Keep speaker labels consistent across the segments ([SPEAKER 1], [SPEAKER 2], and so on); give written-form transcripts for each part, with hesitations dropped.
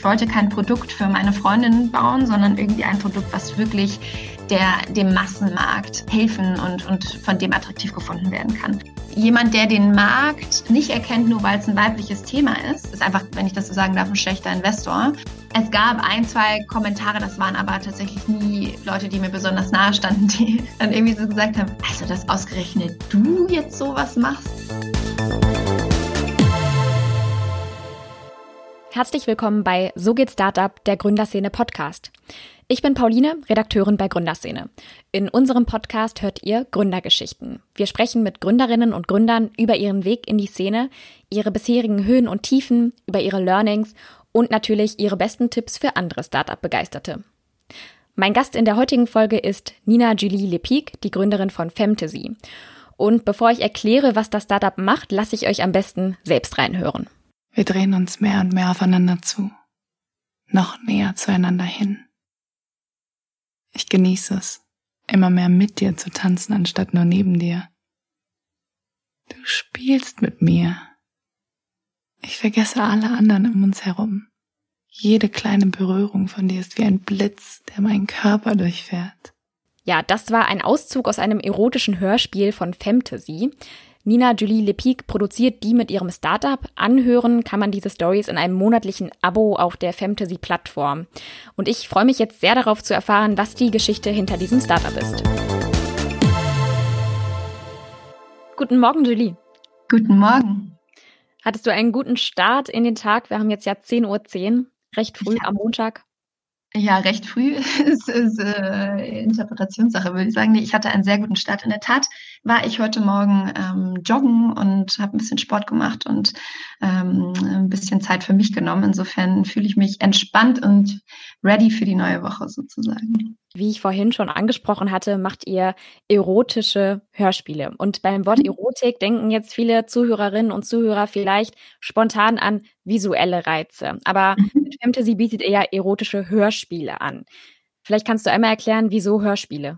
[SPEAKER 1] Ich wollte kein Produkt für meine Freundin bauen, sondern irgendwie ein Produkt, was wirklich dem Massenmarkt helfen und von dem attraktiv gefunden werden kann. Jemand, der den Markt nicht erkennt, nur weil es ein weibliches Thema ist einfach, wenn ich das so sagen darf, ein schlechter Investor. Es gab 1, 2 Kommentare, das waren aber tatsächlich nie Leute, die mir besonders nahe standen, die dann irgendwie so gesagt haben, also dass ausgerechnet du jetzt sowas machst.
[SPEAKER 2] Herzlich willkommen bei So geht Startup, der Gründerszene Podcast. Ich bin Pauline, Redakteurin bei Gründerszene. In unserem Podcast hört ihr Gründergeschichten. Wir sprechen mit Gründerinnen und Gründern über ihren Weg in die Szene, ihre bisherigen Höhen und Tiefen, über ihre Learnings und natürlich ihre besten Tipps für andere Startup-Begeisterte. Mein Gast in der heutigen Folge ist Nina Julie Lepik, die Gründerin von Femtasy. Und bevor ich erkläre, was das Startup macht, lasse ich euch am besten selbst reinhören.
[SPEAKER 3] Wir drehen uns mehr und mehr aufeinander zu, noch näher zueinander hin. Ich genieße es, immer mehr mit dir zu tanzen, anstatt nur neben dir. Du spielst mit mir. Ich vergesse alle anderen um uns herum. Jede kleine Berührung von dir ist wie ein Blitz, der meinen Körper durchfährt.
[SPEAKER 2] Ja, das war ein Auszug aus einem erotischen Hörspiel von Femtasy. Nina Julie Lepik produziert die mit ihrem Startup. Anhören kann man diese Stories in einem monatlichen Abo auf der Femtasy-Plattform. Und ich freue mich jetzt sehr darauf zu erfahren, was die Geschichte hinter diesem Startup ist. Guten Morgen, Julie.
[SPEAKER 1] Guten Morgen.
[SPEAKER 2] Hattest du einen guten Start in den Tag? Wir haben jetzt ja 10:10 Uhr, recht früh am Montag.
[SPEAKER 1] Ja, recht früh ist Interpretationssache, würde ich sagen. Nee, ich hatte einen sehr guten Start. In der Tat war ich heute Morgen joggen und habe ein bisschen Sport gemacht und ein bisschen Zeit für mich genommen. Insofern fühle ich mich entspannt und ready für die neue Woche sozusagen.
[SPEAKER 2] Wie ich vorhin schon angesprochen hatte, macht ihr erotische Hörspiele. Und beim Wort Erotik denken jetzt viele Zuhörerinnen und Zuhörer vielleicht spontan an visuelle Reize. Aber mit Femtasy bietet ihr ja erotische Hörspiele an. Vielleicht kannst du einmal erklären, wieso Hörspiele?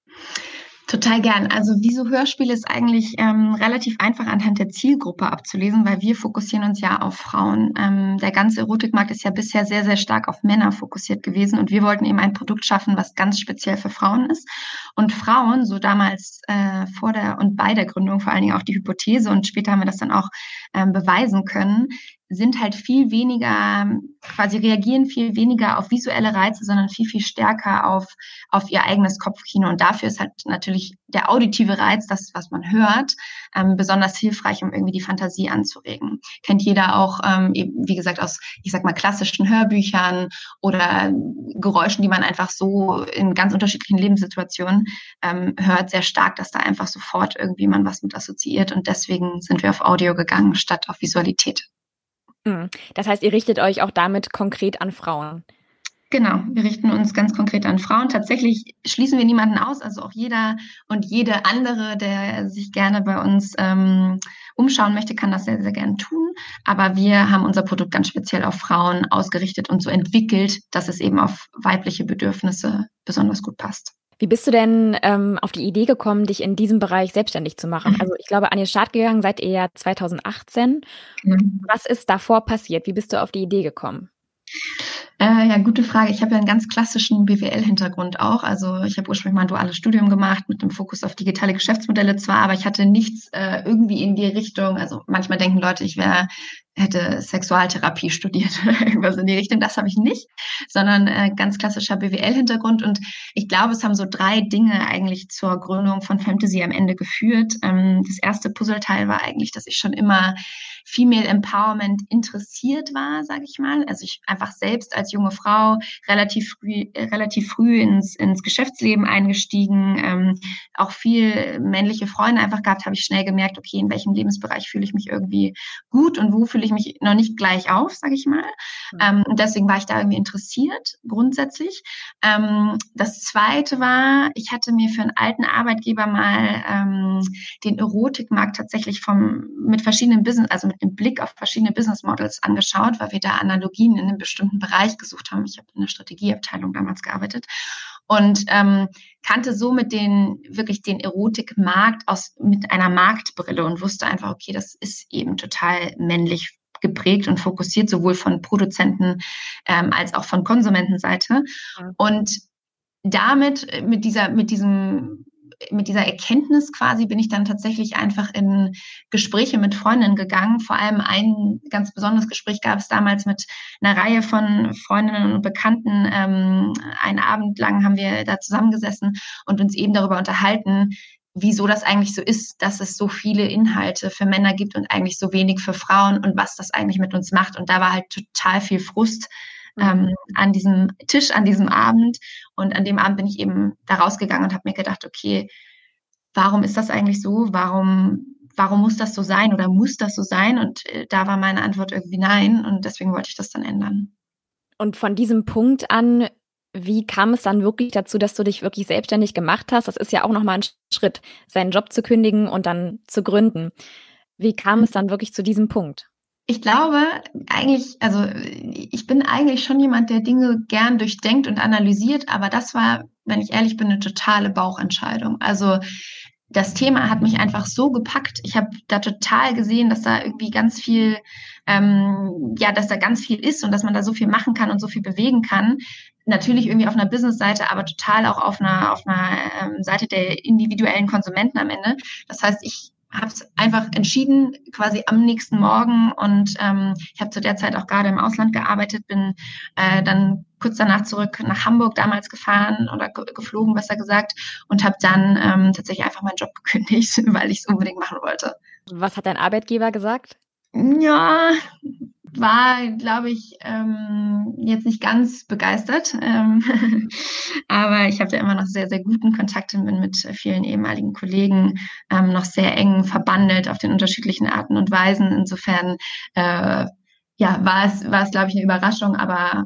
[SPEAKER 1] Total gern. Also wieso Hörspiele ist eigentlich relativ einfach anhand der Zielgruppe abzulesen, weil wir fokussieren uns ja auf Frauen. Der ganze Erotikmarkt ist ja bisher sehr, sehr stark auf Männer fokussiert gewesen und wir wollten eben ein Produkt schaffen, was ganz speziell für Frauen ist. Und Frauen, so damals vor der und bei der Gründung vor allen Dingen auch die Hypothese und später haben wir das dann auch beweisen können, sind halt viel weniger, quasi reagieren viel weniger auf visuelle Reize, sondern viel, viel stärker auf ihr eigenes Kopfkino. Und dafür ist halt natürlich der auditive Reiz, das, was man hört, besonders hilfreich, um irgendwie die Fantasie anzuregen. Kennt jeder auch, eben, wie gesagt, aus, ich sag mal, klassischen Hörbüchern oder Geräuschen, die man einfach so in ganz unterschiedlichen Lebenssituationen hört, sehr stark, dass da einfach sofort irgendwie man was mit assoziiert. Und deswegen sind wir auf Audio gegangen, statt auf Visualität.
[SPEAKER 2] Das heißt, ihr richtet euch auch damit konkret an Frauen?
[SPEAKER 1] Genau, wir richten uns ganz konkret an Frauen. Tatsächlich schließen wir niemanden aus, also auch jeder und jede andere, der sich gerne bei uns umschauen möchte, kann das sehr, sehr gerne tun. Aber wir haben unser Produkt ganz speziell auf Frauen ausgerichtet und so entwickelt, dass es eben auf weibliche Bedürfnisse besonders gut passt.
[SPEAKER 2] Wie bist du denn auf die Idee gekommen, dich in diesem Bereich selbstständig zu machen? Also ich glaube, an den Start gegangen seid ihr ja 2018. Was ist davor passiert? Wie bist du auf die Idee gekommen?
[SPEAKER 1] Ja, gute Frage. Ich habe ja einen ganz klassischen BWL-Hintergrund auch. Also ich habe ursprünglich mal ein duales Studium gemacht mit einem Fokus auf digitale Geschäftsmodelle zwar, aber ich hatte nichts irgendwie in die Richtung. Also manchmal denken Leute, ich hätte Sexualtherapie studiert oder irgendwas in die Richtung. Das habe ich nicht, sondern ganz klassischer BWL-Hintergrund. Und ich glaube, es haben so 3 Dinge eigentlich zur Gründung von Femtasy am Ende geführt. Das erste Puzzleteil war eigentlich, dass ich schon immer Female Empowerment interessiert war, sage ich mal. Also ich einfach selbst als junge Frau relativ früh ins Geschäftsleben eingestiegen, auch viel männliche Freunde einfach gehabt, habe ich schnell gemerkt, okay, in welchem Lebensbereich fühle ich mich irgendwie gut und wo fühle ich mich noch nicht gleich auf, sage ich mal. Und deswegen war ich da irgendwie interessiert, grundsätzlich. Das Zweite war, ich hatte mir für einen alten Arbeitgeber mal den Erotikmarkt tatsächlich mit verschiedenen Business, also mit einem Blick auf verschiedene Business Models angeschaut, weil wir da Analogien in einem bestimmten Bereich gesucht haben. Ich habe in der Strategieabteilung damals gearbeitet und kannte somit den Erotikmarkt mit einer Marktbrille und wusste einfach, okay, das ist eben total männlich geprägt und fokussiert, sowohl von Produzenten als auch von Konsumentenseite. Ja. Und damit, mit dieser Erkenntnis quasi bin ich dann tatsächlich einfach in Gespräche mit Freundinnen gegangen. Vor allem ein ganz besonderes Gespräch gab es damals mit einer Reihe von Freundinnen und Bekannten. Einen Abend lang haben wir da zusammengesessen und uns eben darüber unterhalten, wieso das eigentlich so ist, dass es so viele Inhalte für Männer gibt und eigentlich so wenig für Frauen und was das eigentlich mit uns macht. Und da war halt total viel Frust an diesem Tisch, an diesem Abend. Und an dem Abend bin ich eben da rausgegangen und habe mir gedacht, okay, warum ist das eigentlich so? Warum muss das so sein oder muss das so sein? Und da war meine Antwort irgendwie nein. Und deswegen wollte ich das dann ändern.
[SPEAKER 2] Und von diesem Punkt an, wie kam es dann wirklich dazu, dass du dich wirklich selbstständig gemacht hast? Das ist ja auch nochmal ein Schritt, seinen Job zu kündigen und dann zu gründen. Wie kam es dann wirklich zu diesem Punkt?
[SPEAKER 1] Ich glaube eigentlich, also ich bin eigentlich schon jemand, der Dinge gern durchdenkt und analysiert, aber das war, wenn ich ehrlich bin, eine totale Bauchentscheidung. Also das Thema hat mich einfach so gepackt. Ich habe da total gesehen, dass da irgendwie ganz viel, dass da ganz viel ist und dass man da so viel machen kann und so viel bewegen kann. Natürlich irgendwie auf einer Business-Seite, aber total auch auf einer Seite der individuellen Konsumenten am Ende. Das heißt, ich habe es einfach entschieden, quasi am nächsten Morgen und ich habe zu der Zeit auch gerade im Ausland gearbeitet, bin dann kurz danach zurück nach Hamburg damals gefahren oder geflogen, besser gesagt, und habe dann tatsächlich einfach meinen Job gekündigt, weil ich es unbedingt machen wollte.
[SPEAKER 2] Was hat dein Arbeitgeber gesagt?
[SPEAKER 1] Ja, war, glaube ich, jetzt nicht ganz begeistert. Aber ich habe da immer noch sehr, sehr guten Kontakt und bin mit vielen ehemaligen Kollegen noch sehr eng verbandelt auf den unterschiedlichen Arten und Weisen. Insofern war es, glaube ich, eine Überraschung, aber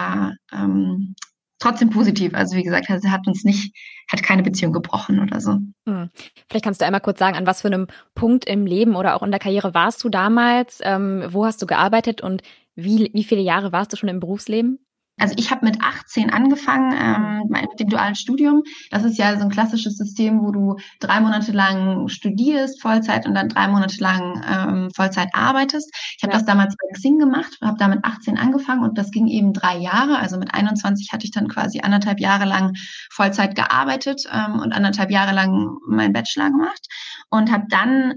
[SPEAKER 1] trotzdem positiv. Also wie gesagt, hat keine Beziehung gebrochen oder so.
[SPEAKER 2] Vielleicht kannst du einmal kurz sagen, an was für einem Punkt im Leben oder auch in der Karriere warst du damals? Wo hast du gearbeitet und wie viele Jahre warst du schon im Berufsleben?
[SPEAKER 1] Also ich habe mit 18 angefangen mit dem dualen Studium. Das ist ja so ein klassisches System, wo du 3 Monate lang studierst, Vollzeit, und dann 3 Monate lang Vollzeit arbeitest. Ich habe das damals bei Xing gemacht, habe da mit 18 angefangen und das ging eben 3 Jahre. Also mit 21 hatte ich dann quasi 1,5 Jahre lang Vollzeit gearbeitet und 1,5 Jahre lang meinen Bachelor gemacht und bin dann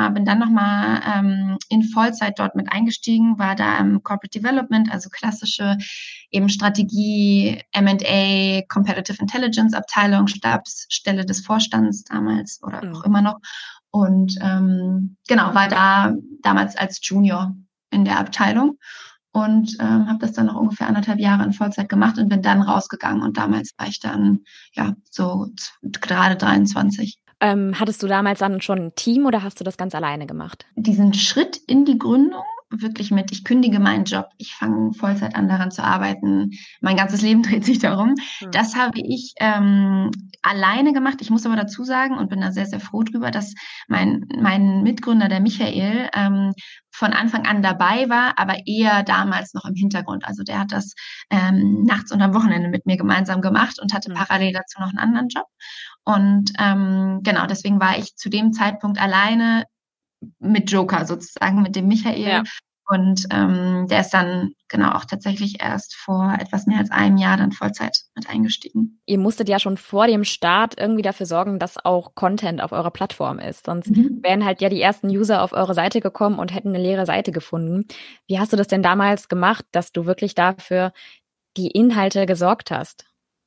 [SPEAKER 1] nochmal in Vollzeit dort mit eingestiegen, war da im Corporate Development, also klassische eben Strategie, M&A, Competitive Intelligence Abteilung, Stabsstelle des Vorstands damals oder auch immer noch. Und war da damals als Junior in der Abteilung und habe das dann noch ungefähr 1,5 Jahre in Vollzeit gemacht und bin dann rausgegangen. Und damals war ich dann so gerade 23.
[SPEAKER 2] Hattest du damals dann schon ein Team oder hast du das ganz alleine gemacht?
[SPEAKER 1] Diesen Schritt in die Gründung wirklich mit, ich kündige meinen Job, ich fange Vollzeit an, daran zu arbeiten, mein ganzes Leben dreht sich darum. Das habe ich alleine gemacht. Ich muss aber dazu sagen und bin da sehr, sehr froh drüber, dass mein Mitgründer, der Michael, von Anfang an dabei war, aber eher damals noch im Hintergrund. Also der hat das nachts und am Wochenende mit mir gemeinsam gemacht und hatte parallel dazu noch einen anderen Job. Und deswegen war ich zu dem Zeitpunkt alleine mit Joker sozusagen, mit dem Michael. Ja. Und der ist dann auch tatsächlich erst vor etwas mehr als einem Jahr dann Vollzeit mit eingestiegen.
[SPEAKER 2] Ihr musstet ja schon vor dem Start irgendwie dafür sorgen, dass auch Content auf eurer Plattform ist. Sonst wären halt ja die ersten User auf eure Seite gekommen und hätten eine leere Seite gefunden. Wie hast du das denn damals gemacht, dass du wirklich dafür die Inhalte gesorgt hast?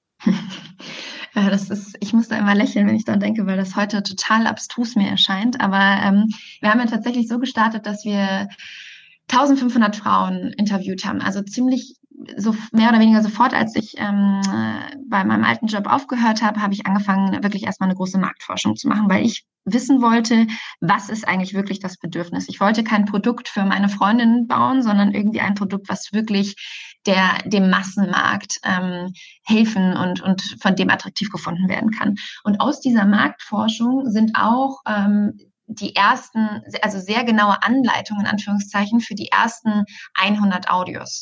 [SPEAKER 1] Ich muss da immer lächeln, wenn ich daran denke, weil das heute total abstrus mir erscheint. Aber wir haben ja tatsächlich so gestartet, dass wir 1500 Frauen interviewt haben. Also ziemlich so mehr oder weniger sofort, als ich bei meinem alten Job aufgehört habe, habe ich angefangen, wirklich erstmal eine große Marktforschung zu machen, weil ich wissen wollte, was ist eigentlich wirklich das Bedürfnis. Ich wollte kein Produkt für meine Freundin bauen, sondern irgendwie ein Produkt, was wirklich dem Massenmarkt helfen und von dem attraktiv gefunden werden kann. Und aus dieser Marktforschung sind auch die ersten, also sehr genaue Anleitungen, in Anführungszeichen, für die ersten 100 Audios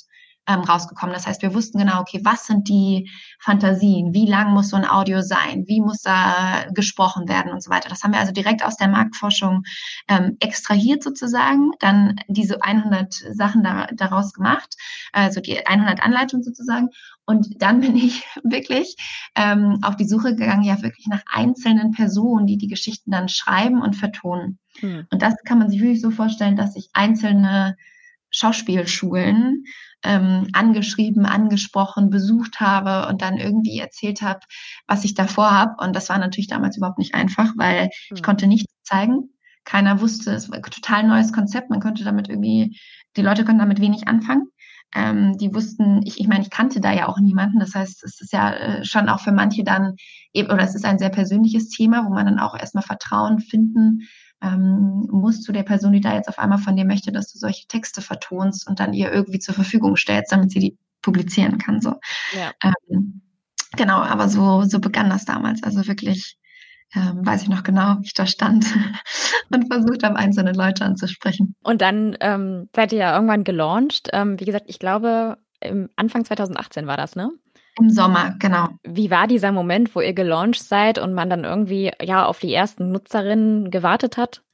[SPEAKER 1] rausgekommen. Das heißt, wir wussten genau, okay, was sind die Fantasien? Wie lang muss so ein Audio sein? Wie muss da gesprochen werden und so weiter? Das haben wir also direkt aus der Marktforschung extrahiert sozusagen, dann diese 100 Sachen daraus gemacht, also die 100 Anleitungen sozusagen. Und dann bin ich wirklich auf die Suche gegangen, ja wirklich nach einzelnen Personen, die die Geschichten dann schreiben und vertonen. Und das kann man sich wirklich so vorstellen, dass ich einzelne Schauspielschulen angeschrieben, angesprochen, besucht habe und dann irgendwie erzählt habe, was ich davor habe. Und das war natürlich damals überhaupt nicht einfach, weil ich konnte nichts zeigen. Keiner wusste, es war ein total neues Konzept. Man konnte damit irgendwie, die Leute konnten damit wenig anfangen. Die wussten, ich meine, ich kannte da ja auch niemanden. Das heißt, es ist ja schon auch für manche dann, oder es ist ein sehr persönliches Thema, wo man dann auch erstmal Vertrauen finden muss zu der Person, die da jetzt auf einmal von dir möchte, dass du solche Texte vertonst und dann ihr irgendwie zur Verfügung stellst, damit sie die publizieren kann. So. Ja. Genau, aber so begann das damals. Also wirklich, weiß ich noch genau, wie ich da stand und versucht habe, einzelne Leute anzusprechen.
[SPEAKER 2] Und dann seid ihr ja irgendwann gelauncht. Wie gesagt, ich glaube, Anfang 2018 war das, ne?
[SPEAKER 1] Im Sommer, genau.
[SPEAKER 2] Wie war dieser Moment, wo ihr gelauncht seid und man dann irgendwie ja auf die ersten Nutzerinnen gewartet hat?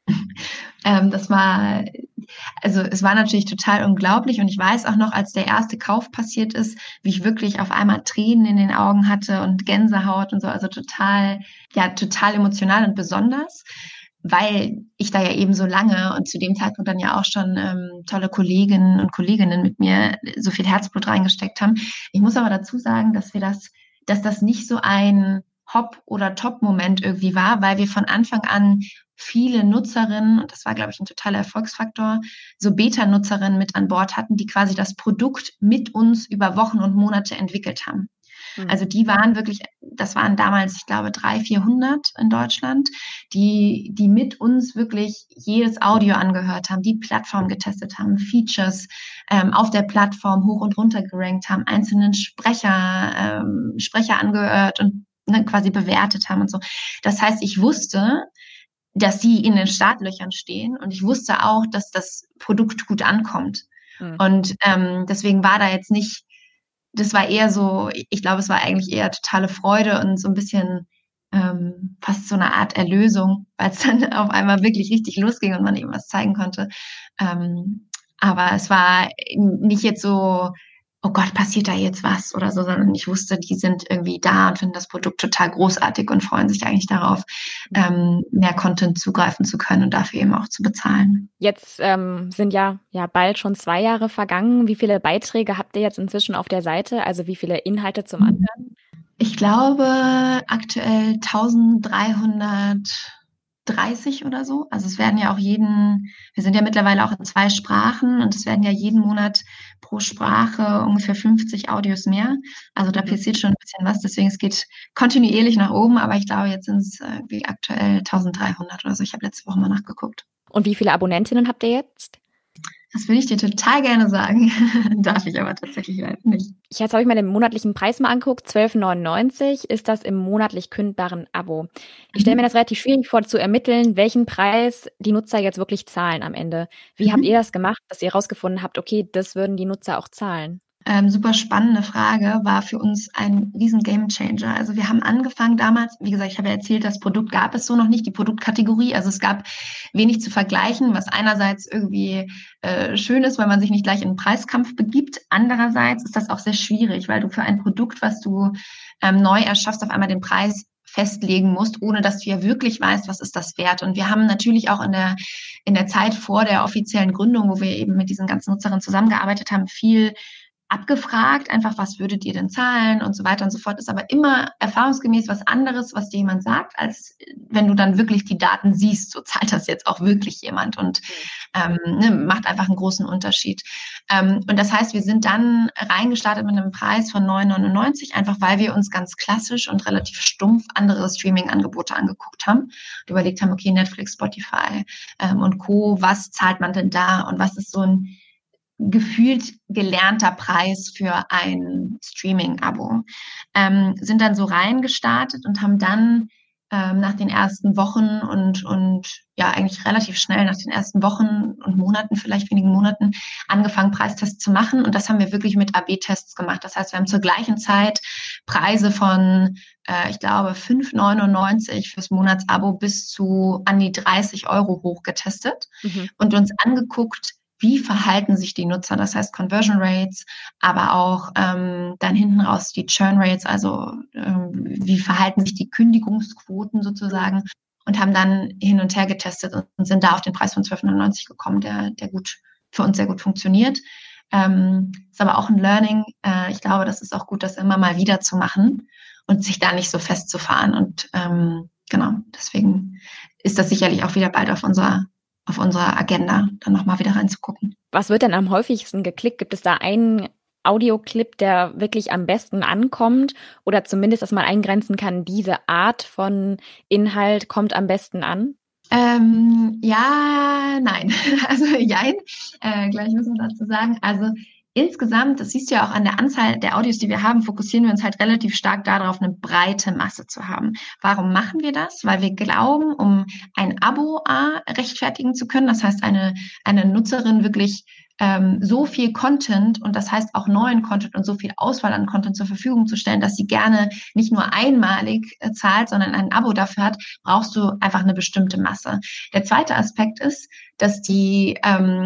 [SPEAKER 1] Es war natürlich total unglaublich und ich weiß auch noch, als der erste Kauf passiert ist, wie ich wirklich auf einmal Tränen in den Augen hatte und Gänsehaut und so, also total emotional und besonders, weil ich da ja eben so lange und zu dem Zeitpunkt dann ja auch schon tolle Kolleginnen und Kolleginnen mit mir so viel Herzblut reingesteckt haben. Ich muss aber dazu sagen, dass das nicht so ein Hop- oder Top-Moment irgendwie war, weil wir von Anfang an viele Nutzerinnen, und das war, glaube ich, ein totaler Erfolgsfaktor, so Beta-Nutzerinnen mit an Bord hatten, die quasi das Produkt mit uns über Wochen und Monate entwickelt haben. Also die waren wirklich, das waren damals, ich glaube, 300, 400 in Deutschland, die mit uns wirklich jedes Audio angehört haben, die Plattform getestet haben, Features auf der Plattform hoch und runter gerankt haben, einzelnen Sprecher angehört und quasi bewertet haben und so. Das heißt, ich wusste, dass die in den Startlöchern stehen und ich wusste auch, dass das Produkt gut ankommt. Und deswegen war da jetzt nicht, das war eher so, ich glaube, es war eigentlich eher totale Freude und so ein bisschen fast so eine Art Erlösung, weil es dann auf einmal wirklich richtig losging und man eben was zeigen konnte. Aber es war nicht jetzt so, oh Gott, passiert da jetzt was oder so, sondern ich wusste, die sind irgendwie da und finden das Produkt total großartig und freuen sich eigentlich darauf, mehr Content zugreifen zu können und dafür eben auch zu bezahlen.
[SPEAKER 2] Jetzt sind ja bald schon 2 Jahre vergangen. Wie viele Beiträge habt ihr jetzt inzwischen auf der Seite? Also wie viele Inhalte zum Anhören?
[SPEAKER 1] Ich glaube aktuell 1330 oder so. Also es werden ja auch wir sind ja mittlerweile auch in 2 Sprachen und es werden ja jeden Monat pro Sprache ungefähr 50 Audios mehr. Also da passiert schon ein bisschen was. Deswegen, es geht kontinuierlich nach oben, aber ich glaube, jetzt sind es aktuell 1300 oder so. Ich habe letzte Woche mal nachgeguckt.
[SPEAKER 2] Und wie viele Abonnentinnen habt ihr jetzt?
[SPEAKER 1] Das würde ich dir total gerne sagen, darf ich aber tatsächlich leider nicht.
[SPEAKER 2] Jetzt habe ich mir den monatlichen Preis mal angeguckt, 12,99 ist das im monatlich kündbaren Abo. Ich stelle mir das relativ schwierig vor, zu ermitteln, welchen Preis die Nutzer jetzt wirklich zahlen am Ende. Wie habt ihr das gemacht, dass ihr herausgefunden habt, okay, das würden die Nutzer auch zahlen?
[SPEAKER 1] Super spannende Frage, war für uns ein riesen Gamechanger. Also wir haben angefangen damals, wie gesagt, ich habe ja erzählt, das Produkt gab es so noch nicht, die Produktkategorie. Also es gab wenig zu vergleichen, was einerseits irgendwie schön ist, weil man sich nicht gleich in einen Preiskampf begibt. Andererseits ist das auch sehr schwierig, weil du für ein Produkt, was du neu erschaffst, auf einmal den Preis festlegen musst, ohne dass du ja wirklich weißt, was ist das wert. Und wir haben natürlich auch in der Zeit vor der offiziellen Gründung, wo wir eben mit diesen ganzen Nutzerinnen zusammengearbeitet haben, viel abgefragt, einfach, was würdet ihr denn zahlen und so weiter und so fort, ist aber immer erfahrungsgemäß was anderes, was dir jemand sagt, als wenn du dann wirklich die Daten siehst, so zahlt das jetzt auch wirklich jemand und macht einfach einen großen Unterschied. Und das heißt, wir sind dann reingestartet mit einem Preis von 9,99, einfach weil wir uns ganz klassisch und relativ stumpf andere Streaming-Angebote angeguckt haben und überlegt haben, okay, Netflix, Spotify und Co., was zahlt man denn da und was ist so ein gefühlt gelernter Preis für ein Streaming-Abo. Sind dann so reingestartet und haben dann nach den ersten Wochen und ja, eigentlich relativ schnell nach den ersten Wochen und Monaten, vielleicht wenigen Monaten, angefangen, Preistests zu machen. Und das haben wir wirklich mit AB-Tests gemacht. Das heißt, wir haben zur gleichen Zeit Preise von, ich glaube, 5,99 fürs Monatsabo bis zu an die 30 Euro hochgetestet und uns angeguckt, wie verhalten sich die Nutzer, das heißt Conversion Rates, aber auch dann hinten raus die Churn Rates, also wie verhalten sich die Kündigungsquoten sozusagen, und haben dann hin und her getestet und sind da auf den Preis von 12,99 gekommen, der gut für uns sehr gut funktioniert. Ist aber auch ein Learning. Ich glaube, das ist auch gut, das immer mal wieder zu machen und sich da nicht so festzufahren. Und genau, deswegen ist das sicherlich auch wieder bald auf unserer Agenda, dann nochmal wieder reinzugucken.
[SPEAKER 2] Was wird denn am häufigsten geklickt? Gibt es da einen Audioclip, der wirklich am besten ankommt? Oder zumindest, dass man eingrenzen kann, diese Art von Inhalt kommt am besten an?
[SPEAKER 1] Ja, nein. Also jein. Gleich müssen wir dazu sagen. Also insgesamt, das siehst du ja auch an der Anzahl der Audios, die wir haben, fokussieren wir uns halt relativ stark darauf, eine breite Masse zu haben. Warum machen wir das? Weil wir glauben, um ein Abo rechtfertigen zu können, das heißt eine Nutzerin wirklich so viel Content und das heißt auch neuen Content und so viel Auswahl an Content zur Verfügung zu stellen, dass sie gerne nicht nur einmalig zahlt, sondern ein Abo dafür hat, brauchst du einfach eine bestimmte Masse. Der zweite Aspekt ist, dass die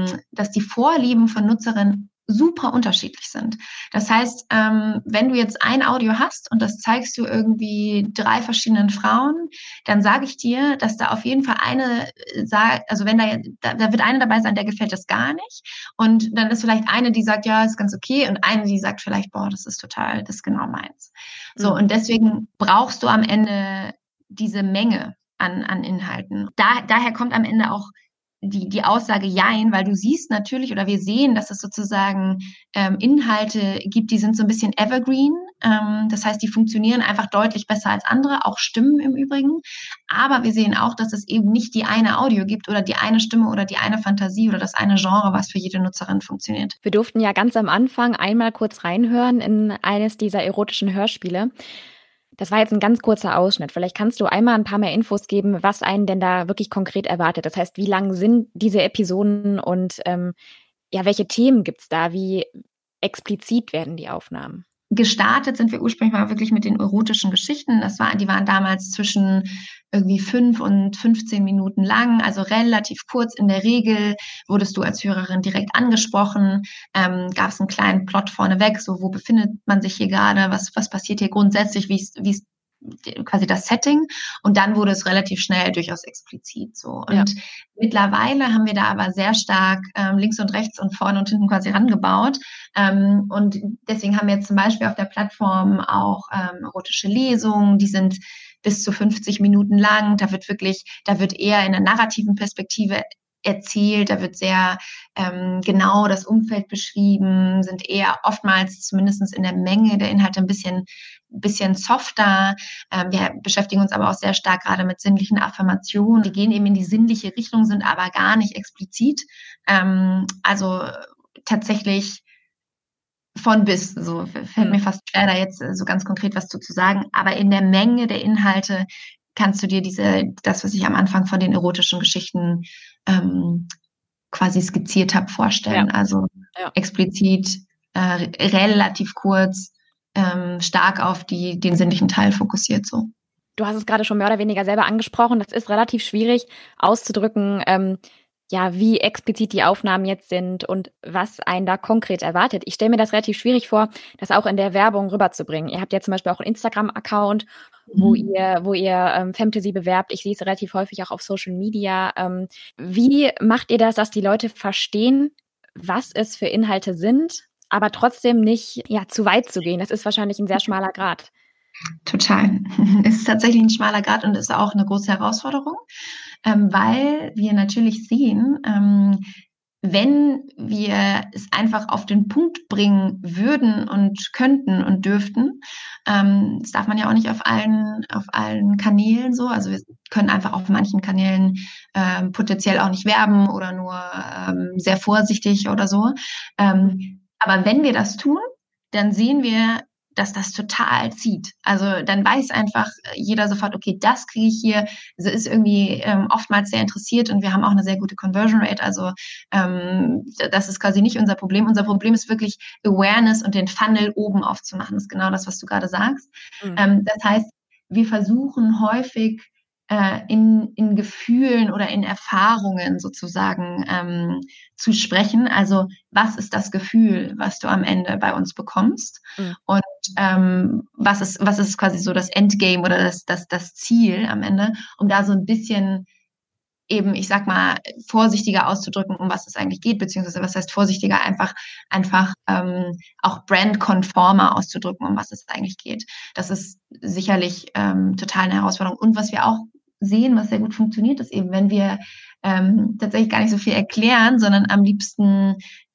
[SPEAKER 1] Vorlieben von Nutzerinnen super unterschiedlich sind. Das heißt, wenn du jetzt ein Audio hast und das zeigst du irgendwie 3 verschiedenen Frauen, dann sage ich dir, dass da auf jeden Fall eine sagt, also wenn da wird eine dabei sein, der gefällt das gar nicht. Und dann ist vielleicht eine, die sagt, ja, ist ganz okay, und eine, die sagt vielleicht, boah, das ist genau meins. So, und deswegen brauchst du am Ende diese Menge an Inhalten. Daher kommt am Ende auch die Aussage Jein, weil du siehst natürlich, oder wir sehen, dass es sozusagen Inhalte gibt, die sind so ein bisschen evergreen. Das heißt, die funktionieren einfach deutlich besser als andere, auch Stimmen im Übrigen. Aber wir sehen auch, dass es eben nicht die eine Audio gibt oder die eine Stimme oder die eine Fantasie oder das eine Genre, was für jede Nutzerin funktioniert.
[SPEAKER 2] Wir durften ja ganz am Anfang einmal kurz reinhören in eines dieser erotischen Hörspiele. Das war jetzt ein ganz kurzer Ausschnitt. Vielleicht kannst du einmal ein paar mehr Infos geben, was einen denn da wirklich konkret erwartet. Das heißt, wie lang sind diese Episoden und welche Themen gibt's da? Wie explizit werden die Aufnahmen?
[SPEAKER 1] Gestartet sind wir ursprünglich mal wirklich mit den erotischen Geschichten. Die waren damals zwischen irgendwie 5 und 15 Minuten lang, also relativ kurz. In der Regel wurdest du als Hörerin direkt angesprochen, gab es einen kleinen Plot vorneweg, so wo befindet man sich hier gerade, was passiert hier grundsätzlich, wie ist quasi das Setting, und dann wurde es relativ schnell durchaus explizit so. Und mittlerweile haben wir da aber sehr stark links und rechts und vorne und hinten quasi rangebaut. Und deswegen haben wir jetzt zum Beispiel auf der Plattform auch erotische Lesungen, die sind bis zu 50 Minuten lang. Da wird eher in einer narrativen Perspektive erzählt, da wird sehr genau das Umfeld beschrieben, sind eher oftmals, zumindest in der Menge der Inhalte, ein bisschen softer. Wir beschäftigen uns aber auch sehr stark gerade mit sinnlichen Affirmationen. Die gehen eben in die sinnliche Richtung, sind aber gar nicht explizit. Also tatsächlich von bis, so fällt mir fast schwer, da jetzt so ganz konkret was zu sagen. Aber in der Menge der Inhalte kannst du dir das, was ich am Anfang von den erotischen Geschichten quasi skizziert habe, vorstellen. Ja. Also explizit, relativ kurz, stark auf den sinnlichen Teil fokussiert so.
[SPEAKER 2] Du hast es gerade schon mehr oder weniger selber angesprochen. Das ist relativ schwierig auszudrücken, wie explizit die Aufnahmen jetzt sind und was einen da konkret erwartet. Ich stelle mir das relativ schwierig vor, das auch in der Werbung rüberzubringen. Ihr habt ja zum Beispiel auch einen Instagram-Account, wo ihr Fantasy bewerbt. Ich sehe es relativ häufig auch auf Social Media. Wie macht ihr das, dass die Leute verstehen, was es für Inhalte sind, aber trotzdem nicht zu weit zu gehen? Das ist wahrscheinlich ein sehr schmaler Grat.
[SPEAKER 1] Total. Es ist tatsächlich ein schmaler Grat und ist auch eine große Herausforderung, weil wir natürlich sehen, wenn wir es einfach auf den Punkt bringen würden und könnten und dürften, das darf man ja auch nicht auf allen Kanälen so, also wir können einfach auf manchen Kanälen potenziell auch nicht werben oder nur sehr vorsichtig oder so. Aber wenn wir das tun, dann sehen wir, dass das total zieht. Also dann weiß einfach jeder sofort, okay, das kriege ich hier. Also ist irgendwie oftmals sehr interessiert und wir haben auch eine sehr gute Conversion Rate. Also das ist quasi nicht unser Problem. Unser Problem ist wirklich Awareness und den Funnel oben aufzumachen. Das ist genau das, was du gerade sagst. Das heißt, wir versuchen häufig in Gefühlen oder in Erfahrungen sozusagen zu sprechen. Also was ist das Gefühl, was du am Ende bei uns bekommst? Und was ist quasi so das Endgame oder das Ziel am Ende, um da so ein bisschen eben, ich sag mal, vorsichtiger auszudrücken, um was es eigentlich geht, beziehungsweise was heißt vorsichtiger, einfach auch brandkonformer auszudrücken, um was es eigentlich geht. Das ist sicherlich total eine Herausforderung. Und was wir auch sehen, was sehr gut funktioniert, ist eben, wenn wir tatsächlich gar nicht so viel erklären, sondern am liebsten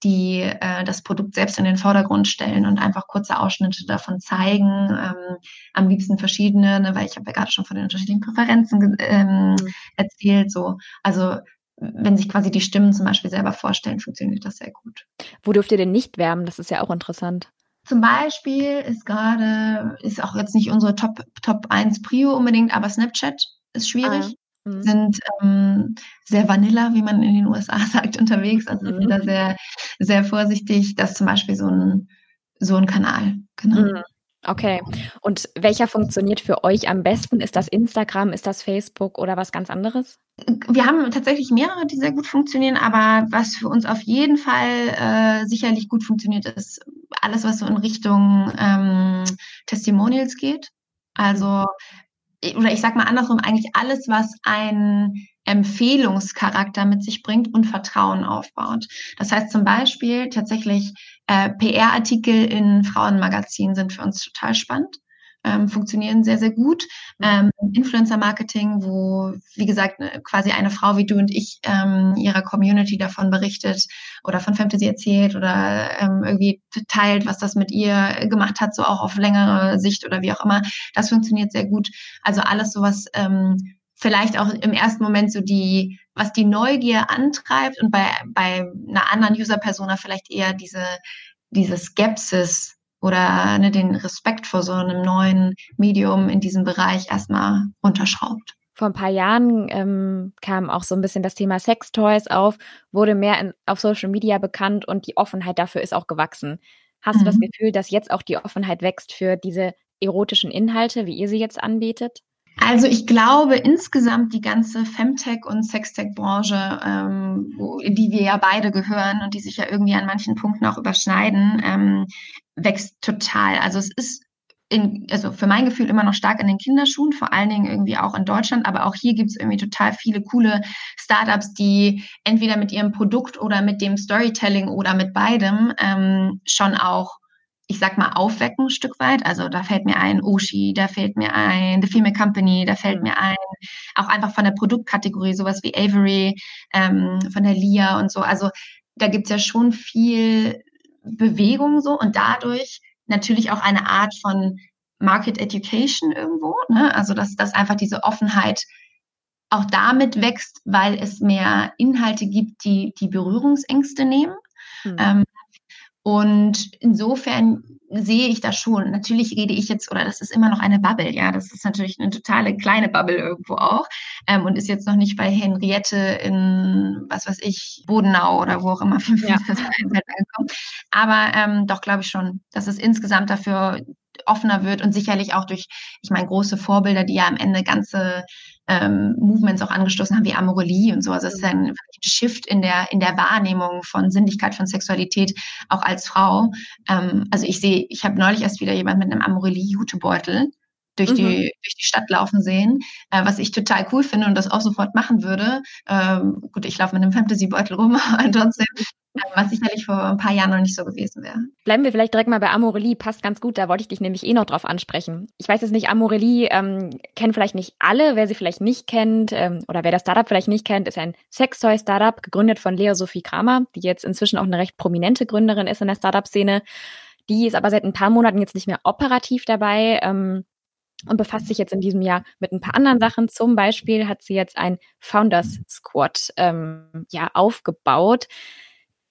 [SPEAKER 1] das Produkt selbst in den Vordergrund stellen und einfach kurze Ausschnitte davon zeigen, am liebsten verschiedene, ne, weil ich habe ja gerade schon von den unterschiedlichen Präferenzen erzählt, so. Also wenn sich quasi die Stimmen zum Beispiel selber vorstellen, funktioniert das sehr gut.
[SPEAKER 2] Wo dürft ihr denn nicht werben? Das ist ja auch interessant.
[SPEAKER 1] Zum Beispiel ist auch jetzt nicht unsere Top 1 Prio unbedingt, aber Snapchat ist schwierig. Sind sehr vanilla, wie man in den USA sagt, unterwegs. Also sind da sehr, sehr vorsichtig. Das ist zum Beispiel so ein Kanal. Genau.
[SPEAKER 2] Okay. Und welcher funktioniert für euch am besten? Ist das Instagram, ist das Facebook oder was ganz anderes?
[SPEAKER 1] Wir haben tatsächlich mehrere, die sehr gut funktionieren, aber was für uns auf jeden Fall sicherlich gut funktioniert, ist alles, was so in Richtung Testimonials geht. Also oder ich sag mal andersrum, eigentlich alles, was einen Empfehlungscharakter mit sich bringt und Vertrauen aufbaut. Das heißt zum Beispiel tatsächlich PR-Artikel in Frauenmagazinen sind für uns total spannend, funktionieren sehr, sehr gut. Influencer-Marketing, wo, wie gesagt, quasi eine Frau wie du und ich ihrer Community davon berichtet oder von Fantasy erzählt oder irgendwie teilt, was das mit ihr gemacht hat, so auch auf längere Sicht oder wie auch immer. Das funktioniert sehr gut. Also alles sowas, vielleicht auch im ersten Moment so was die Neugier antreibt und bei einer anderen User-Persona vielleicht eher diese Skepsis oder den Respekt vor so einem neuen Medium in diesem Bereich erstmal runterschraubt.
[SPEAKER 2] Vor ein paar Jahren kam auch so ein bisschen das Thema Sextoys auf, wurde mehr auf Social Media bekannt und die Offenheit dafür ist auch gewachsen. Hast du das Gefühl, dass jetzt auch die Offenheit wächst für diese erotischen Inhalte, wie ihr sie jetzt anbietet?
[SPEAKER 1] Also ich glaube insgesamt die ganze Femtech- und Sextech-Branche, in die wir ja beide gehören und die sich ja irgendwie an manchen Punkten auch überschneiden, wächst total. Also es ist also für mein Gefühl immer noch stark in den Kinderschuhen, vor allen Dingen irgendwie auch in Deutschland, aber auch hier gibt es irgendwie total viele coole Startups, die entweder mit ihrem Produkt oder mit dem Storytelling oder mit beidem schon auch, ich sag mal, aufwecken ein Stück weit. Also da fällt mir ein Oshi, da fällt mir ein The Female Company, da fällt mir ein, auch einfach von der Produktkategorie, sowas wie Avery, von der Lia und so. Also da gibt's ja schon viel Bewegung so und dadurch natürlich auch eine Art von Market Education irgendwo, ne? Also dass einfach diese Offenheit auch damit wächst, weil es mehr Inhalte gibt, die Berührungsängste nehmen. Und insofern sehe ich das schon. Natürlich rede ich jetzt, oder das ist immer noch eine Bubble, ja. Das ist natürlich eine totale kleine Bubble irgendwo auch. Und ist jetzt noch nicht bei Henriette in, was weiß ich, Bodenau oder wo auch immer angekommen. Aber doch glaube ich schon, dass es insgesamt dafür offener wird und sicherlich auch durch, ich meine, große Vorbilder, die ja am Ende ganze Movements auch angestoßen haben, wie Amorelie und so. Also es ist ein Shift in der Wahrnehmung von Sinnlichkeit, von Sexualität, auch als Frau. Also ich habe neulich erst wieder jemand mit einem Amorelie-Jutebeutel durch die Stadt laufen sehen, was ich total cool finde und das auch sofort machen würde. Gut, ich laufe mit einem Fantasy-Beutel rum, aber trotzdem, was sicherlich vor ein paar Jahren noch nicht so gewesen wäre.
[SPEAKER 2] Bleiben wir vielleicht direkt mal bei Amorelie, passt ganz gut, da wollte ich dich nämlich noch drauf ansprechen. Ich weiß jetzt nicht, Amorelie kennen vielleicht nicht alle, wer sie vielleicht nicht kennt oder wer das Startup vielleicht nicht kennt, ist ein Sextoy-Startup, gegründet von Lea Sophie Kramer, die jetzt inzwischen auch eine recht prominente Gründerin ist in der Startup-Szene. Die ist aber seit ein paar Monaten jetzt nicht mehr operativ dabei und befasst sich jetzt in diesem Jahr mit ein paar anderen Sachen. Zum Beispiel hat sie jetzt ein Founders Squad aufgebaut.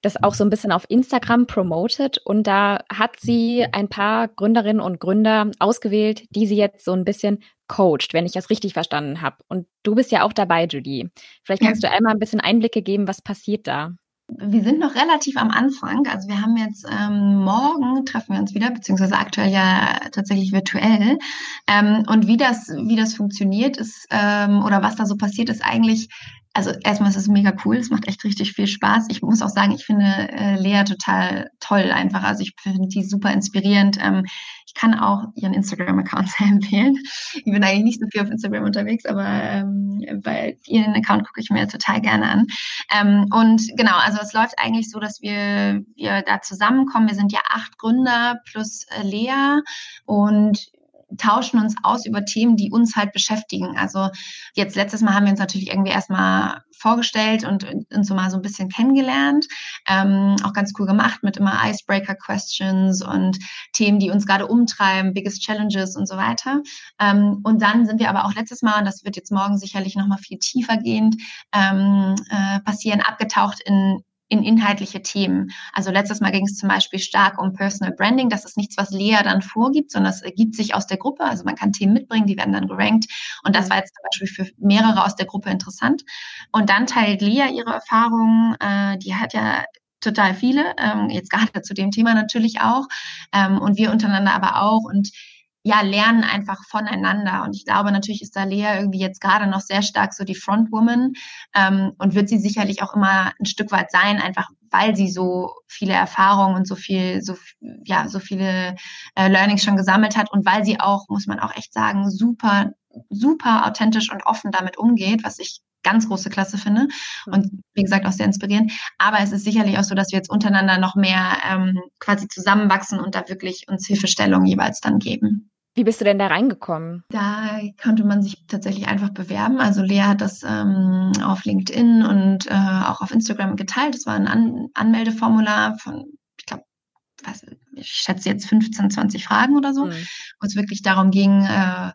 [SPEAKER 2] das auch so ein bisschen auf Instagram promotet und da hat sie ein paar Gründerinnen und Gründer ausgewählt, die sie jetzt so ein bisschen coacht, wenn ich das richtig verstanden habe. Und du bist ja auch dabei, Judy. Vielleicht kannst du einmal ein bisschen Einblicke geben, was passiert da?
[SPEAKER 1] Wir sind noch relativ am Anfang. Also wir haben jetzt morgen treffen wir uns wieder, beziehungsweise aktuell ja tatsächlich virtuell. Und wie das funktioniert ist oder was da so passiert, ist eigentlich, also erstmal ist es mega cool, es macht echt richtig viel Spaß. Ich muss auch sagen, ich finde Lea total toll einfach. Also ich finde die super inspirierend. Ich kann auch ihren Instagram-Account sehr empfehlen. Ich bin eigentlich nicht so viel auf Instagram unterwegs, aber bei ihren Account gucke ich mir total gerne an. Und genau, also es läuft eigentlich so, dass wir da zusammenkommen. Wir sind ja 8 Gründer plus Lea und tauschen uns aus über Themen, die uns halt beschäftigen. Also jetzt letztes Mal haben wir uns natürlich irgendwie erstmal vorgestellt und uns so mal so ein bisschen kennengelernt. Auch ganz cool gemacht mit immer Icebreaker-Questions und Themen, die uns gerade umtreiben, Biggest Challenges und so weiter. Und dann sind wir aber auch letztes Mal, und das wird jetzt morgen sicherlich nochmal viel tiefer gehend passieren, abgetaucht in inhaltliche Themen. Also letztes Mal ging es zum Beispiel stark um Personal Branding. Das ist nichts, was Lea dann vorgibt, sondern es ergibt sich aus der Gruppe. Also man kann Themen mitbringen, die werden dann gerankt. Und das war jetzt zum Beispiel für mehrere aus der Gruppe interessant. Und dann teilt Lea ihre Erfahrungen. Die hat ja total viele, jetzt gerade zu dem Thema natürlich auch. Und wir untereinander aber auch. Und ja, lernen einfach voneinander. Und ich glaube, natürlich ist da Lea irgendwie jetzt gerade noch sehr stark so die Frontwoman und wird sie sicherlich auch immer ein Stück weit sein, einfach weil sie so viele Erfahrungen und so viele Learnings schon gesammelt hat und weil sie auch, muss man auch echt sagen, super, super authentisch und offen damit umgeht, was ich ganz große Klasse finde und wie gesagt auch sehr inspirierend. Aber es ist sicherlich auch so, dass wir jetzt untereinander noch mehr quasi zusammenwachsen und da wirklich uns Hilfestellung jeweils dann geben.
[SPEAKER 2] Wie bist du denn da reingekommen?
[SPEAKER 1] Da konnte man sich tatsächlich einfach bewerben. Also Lea hat das auf LinkedIn und auch auf Instagram geteilt. Das war ein Anmeldeformular von, ich glaube, ich schätze jetzt 15, 20 Fragen oder so, wo es wirklich darum ging,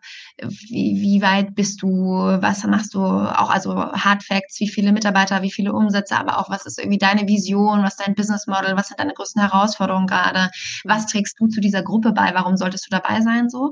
[SPEAKER 1] wie weit bist du, was machst du, auch also Hard Facts, wie viele Mitarbeiter, wie viele Umsätze, aber auch was ist irgendwie deine Vision, was ist dein Business Model, was sind deine größten Herausforderungen gerade, was trägst du zu dieser Gruppe bei, warum solltest du dabei sein, so.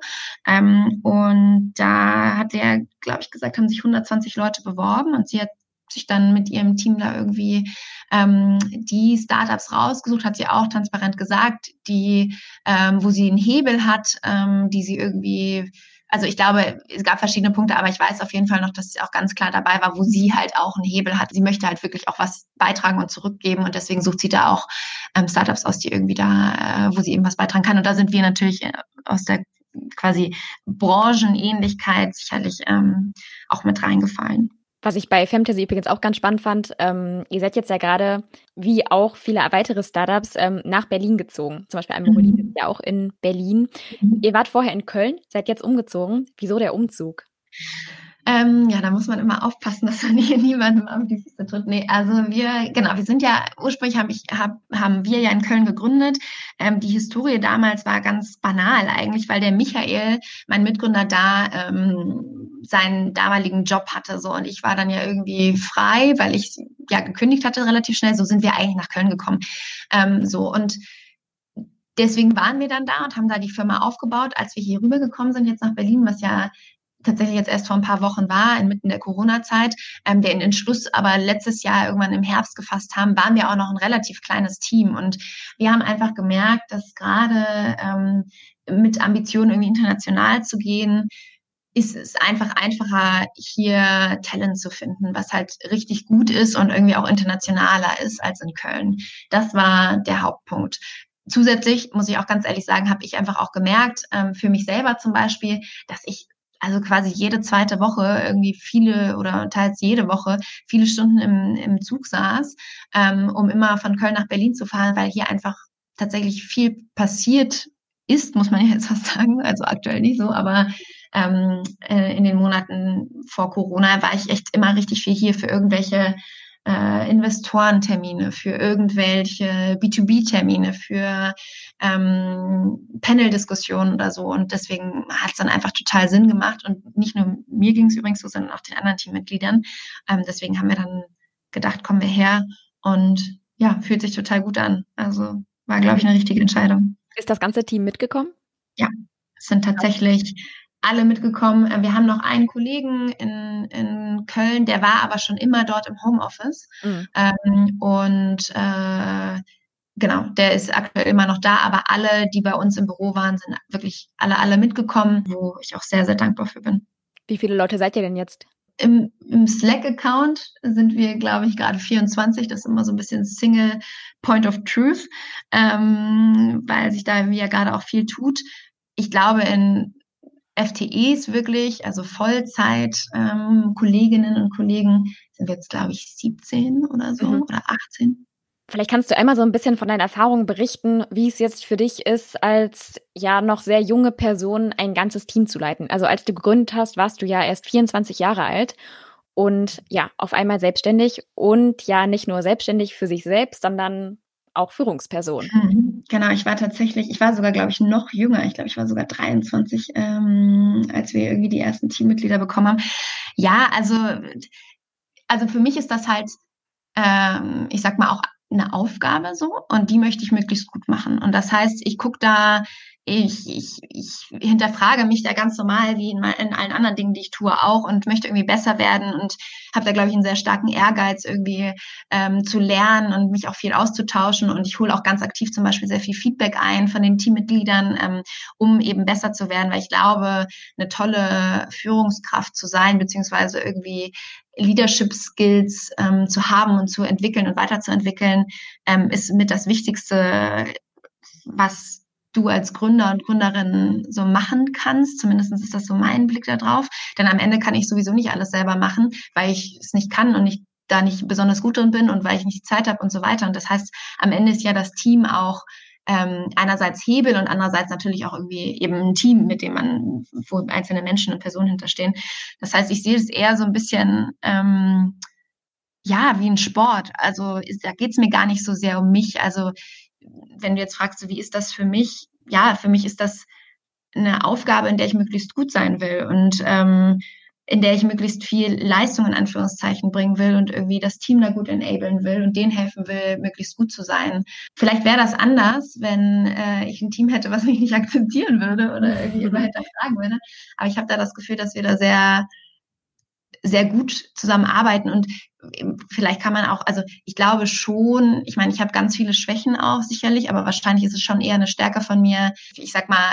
[SPEAKER 1] Und da hat der, glaube ich, gesagt, haben sich 120 Leute beworben und sie hat sich dann mit ihrem Team da irgendwie die Startups rausgesucht, hat sie auch transparent gesagt, die, wo sie einen Hebel hat, die sie irgendwie, also ich glaube, es gab verschiedene Punkte, aber ich weiß auf jeden Fall noch, dass sie auch ganz klar dabei war, wo sie halt auch einen Hebel hat. Sie möchte halt wirklich auch was beitragen und zurückgeben und deswegen sucht sie da auch Startups aus, die irgendwie da, wo sie eben was beitragen kann. Und da sind wir natürlich aus der quasi Branchenähnlichkeit sicherlich auch mit reingefallen.
[SPEAKER 2] Was ich bei Femtasy übrigens auch ganz spannend fand, ihr seid jetzt ja gerade, wie auch viele weitere Startups, nach Berlin gezogen. Zum Beispiel Amorelie ist ja auch in Berlin. Ihr wart vorher in Köln, seid jetzt umgezogen. Wieso der Umzug?
[SPEAKER 1] Ja, da muss man immer aufpassen, dass man hier niemandem auf die Füße tritt. Nee, also wir sind ja, ursprünglich haben wir ja in Köln gegründet. Die Historie damals war ganz banal eigentlich, weil der Michael, mein Mitgründer, da seinen damaligen Job hatte, so. Und ich war dann ja irgendwie frei, weil ich ja gekündigt hatte relativ schnell. So sind wir eigentlich nach Köln gekommen. Und deswegen waren wir dann da und haben da die Firma aufgebaut. Als wir hier rübergekommen sind, jetzt nach Berlin, was ja tatsächlich jetzt erst vor ein paar Wochen war, inmitten der Corona-Zeit, den Entschluss aber letztes Jahr irgendwann im Herbst gefasst haben, waren wir auch noch ein relativ kleines Team. Und wir haben einfach gemerkt, dass gerade mit Ambitionen irgendwie international zu gehen, ist es einfach einfacher, hier Talent zu finden, was halt richtig gut ist und irgendwie auch internationaler ist als in Köln. Das war der Hauptpunkt. Zusätzlich, muss ich auch ganz ehrlich sagen, habe ich einfach auch gemerkt, für mich selber zum Beispiel, dass ich also quasi jede zweite Woche irgendwie viele oder teils jede Woche viele Stunden im Zug saß, um immer von Köln nach Berlin zu fahren, weil hier einfach tatsächlich viel passiert ist, muss man ja jetzt fast sagen, also aktuell nicht so, aber in den Monaten vor Corona war ich echt immer richtig viel hier für irgendwelche Investorentermine, für irgendwelche B2B-Termine, für Panel-Diskussionen oder so. Und deswegen hat es dann einfach total Sinn gemacht. Und nicht nur mir ging es übrigens so, sondern auch den anderen Teammitgliedern. Deswegen haben wir dann gedacht, kommen wir her und ja, fühlt sich total gut an. Also war, glaube ich, eine richtige Entscheidung.
[SPEAKER 2] Ist das ganze Team mitgekommen?
[SPEAKER 1] Ja, es sind tatsächlich alle mitgekommen. Wir haben noch einen Kollegen in Köln, der war aber schon immer dort im Homeoffice.
[SPEAKER 2] Mhm.
[SPEAKER 1] Genau, der ist aktuell immer noch da, aber alle, die bei uns im Büro waren, sind wirklich alle mitgekommen, wo ich auch sehr, sehr dankbar für bin.
[SPEAKER 2] Wie viele Leute seid ihr denn jetzt?
[SPEAKER 1] Im Slack-Account sind wir, glaube ich, gerade 24. Das ist immer so ein bisschen Single Point of Truth, weil sich da ja gerade auch viel tut. Ich glaube, in FTEs wirklich, also Vollzeit Kolleginnen und Kollegen, sind wir jetzt, glaube ich, 17 oder so oder 18.
[SPEAKER 2] Vielleicht kannst du einmal so ein bisschen von deinen Erfahrungen berichten, wie es jetzt für dich ist, als ja noch sehr junge Person ein ganzes Team zu leiten. Also als du gegründet hast, warst du ja erst 24 Jahre alt und ja, auf einmal selbstständig und ja nicht nur selbstständig für sich selbst, sondern auch Führungsperson.
[SPEAKER 1] Genau, ich war sogar, glaube ich, noch jünger. Ich glaube, ich war sogar 23, als wir irgendwie die ersten Teammitglieder bekommen haben. Ja, also für mich ist das halt, ich sag mal, auch eine Aufgabe so und die möchte ich möglichst gut machen. Und das heißt, ich hinterfrage mich da ganz normal wie in allen anderen Dingen, die ich tue, auch und möchte irgendwie besser werden und habe da, glaube ich, einen sehr starken Ehrgeiz, irgendwie zu lernen und mich auch viel auszutauschen. Und ich hole auch ganz aktiv zum Beispiel sehr viel Feedback ein von den Teammitgliedern, um eben besser zu werden, weil ich glaube, eine tolle Führungskraft zu sein, beziehungsweise irgendwie Leadership Skills zu haben und zu entwickeln und weiterzuentwickeln, ist mit das Wichtigste, was du als Gründer und Gründerin so machen kannst. Zumindest ist das so mein Blick da drauf. Denn am Ende kann ich sowieso nicht alles selber machen, weil ich es nicht kann und ich da nicht besonders gut drin bin und weil ich nicht die Zeit habe und so weiter. Und das heißt, am Ende ist ja das Team auch einerseits Hebel und andererseits natürlich auch irgendwie eben ein Team, mit dem man, wo einzelne Menschen und Personen hinterstehen. Das heißt, ich sehe es eher so ein bisschen ja, wie ein Sport. Also da geht es mir gar nicht so sehr um mich. Also wenn du jetzt fragst, so, wie ist das für mich? Ja, für mich ist das eine Aufgabe, in der ich möglichst gut sein will und in der ich möglichst viel Leistung in Anführungszeichen bringen will und irgendwie das Team da gut enablen will und denen helfen will, möglichst gut zu sein. Vielleicht wäre das anders, wenn ich ein Team hätte, was mich nicht akzeptieren würde oder irgendwie immer hinterfragen würde. Aber ich habe da das Gefühl, dass wir da sehr sehr gut zusammenarbeiten und vielleicht kann man auch, also ich glaube schon, ich meine, ich habe ganz viele Schwächen auch sicherlich, aber wahrscheinlich ist es schon eher eine Stärke von mir, ich sag mal,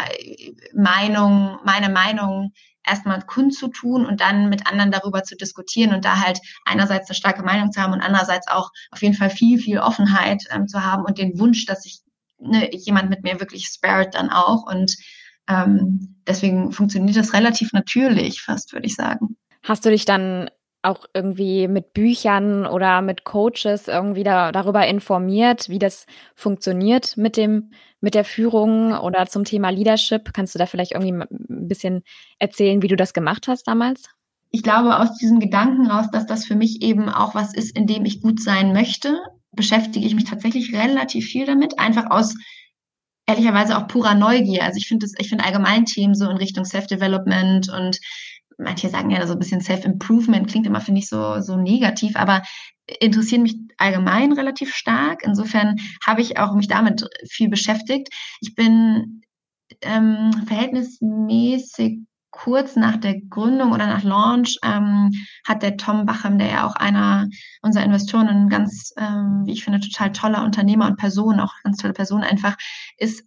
[SPEAKER 1] meine Meinung erstmal kundzutun und dann mit anderen darüber zu diskutieren und da halt einerseits eine starke Meinung zu haben und andererseits auch auf jeden Fall viel Offenheit zu haben und den Wunsch, dass jemand mit mir wirklich spared dann auch und deswegen funktioniert das relativ natürlich fast, würde ich sagen.
[SPEAKER 2] Hast du dich dann auch irgendwie mit Büchern oder mit Coaches irgendwie darüber informiert, wie das funktioniert mit der Führung oder zum Thema Leadership? Kannst du da vielleicht irgendwie ein bisschen erzählen, wie du das gemacht hast damals?
[SPEAKER 1] Ich glaube, aus diesem Gedanken raus, dass das für mich eben auch was ist, in dem ich gut sein möchte, beschäftige ich mich tatsächlich relativ viel damit, einfach aus ehrlicherweise auch purer Neugier. Also ich finde allgemein Themen so in Richtung Self-Development und manche sagen ja so ein bisschen Self-Improvement, klingt immer, finde ich, so negativ, aber interessieren mich allgemein relativ stark. Insofern habe ich auch mich damit viel beschäftigt. Ich bin verhältnismäßig kurz nach der Gründung oder nach Launch hat der Tom Bachem, der ja auch einer unserer Investoren, ein ganz, wie ich finde, total toller Unternehmer und Person, auch ganz tolle Person einfach, ist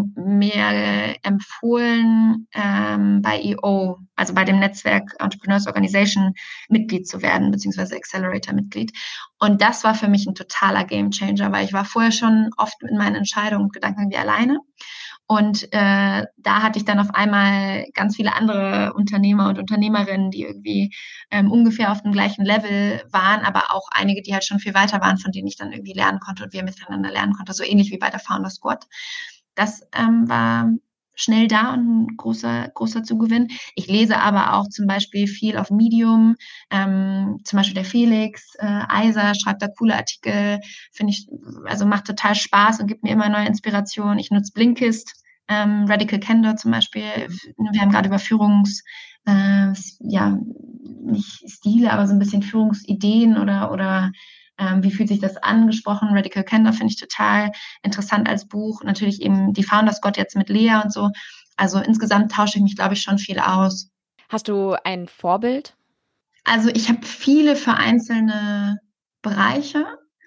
[SPEAKER 1] mir empfohlen, bei EO, also bei dem Netzwerk Entrepreneurs Organization Mitglied zu werden, beziehungsweise Accelerator-Mitglied. Und das war für mich ein totaler Gamechanger, weil ich war vorher schon oft in meinen Entscheidungen und Gedanken wie alleine. Und da hatte ich dann auf einmal ganz viele andere Unternehmer und Unternehmerinnen, die irgendwie ungefähr auf dem gleichen Level waren, aber auch einige, die halt schon viel weiter waren, von denen ich dann irgendwie lernen konnte und wir miteinander lernen konnten. So ähnlich wie bei der Founder Squad. Das war schnell da und ein großer Zugewinn. Ich lese aber auch zum Beispiel viel auf Medium, zum Beispiel der Felix Eiser schreibt da coole Artikel, finde ich, also macht total Spaß und gibt mir immer neue Inspiration. Ich nutze Blinkist, Radical Candor zum Beispiel. Wir haben gerade über ja, nicht Stile, aber so ein bisschen Führungsideen oder Wie fühlt sich das an? Gesprochen, Radical Candor finde ich total interessant als Buch. Natürlich eben die Founders Gott jetzt mit Lea und so. Also insgesamt tausche ich mich, glaube ich, schon viel aus.
[SPEAKER 2] Hast du ein Vorbild?
[SPEAKER 1] Also ich habe viele für einzelne Bereiche,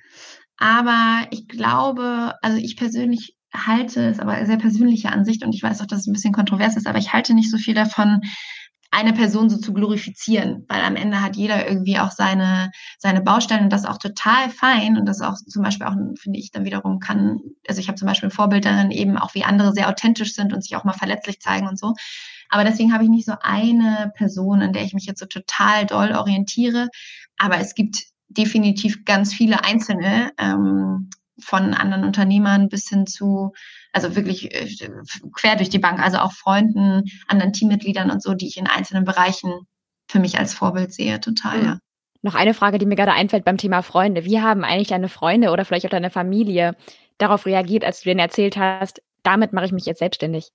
[SPEAKER 1] aber ich glaube, also ich persönlich halte es, aber sehr persönliche Ansicht, und ich weiß auch, dass es ein bisschen kontrovers ist, aber ich halte nicht so viel davon, eine Person so zu glorifizieren, weil am Ende hat jeder irgendwie auch seine Baustellen, und das ist auch total fein, und das auch zum Beispiel auch, finde ich, dann wiederum also ich habe zum Beispiel ein Vorbild darin eben auch, wie andere sehr authentisch sind und sich auch mal verletzlich zeigen und so. Aber deswegen habe ich nicht so eine Person, an der ich mich jetzt so total doll orientiere. Aber es gibt definitiv ganz viele einzelne, von anderen Unternehmern bis hin zu, also wirklich quer durch die Bank, also auch Freunden, anderen Teammitgliedern und so, die ich in einzelnen Bereichen für mich als Vorbild sehe, total, ja.
[SPEAKER 2] Noch eine Frage, die mir gerade einfällt beim Thema Freunde. Wie haben eigentlich deine Freunde oder vielleicht auch deine Familie darauf reagiert, als du denen erzählt hast, damit mache ich mich jetzt selbstständig?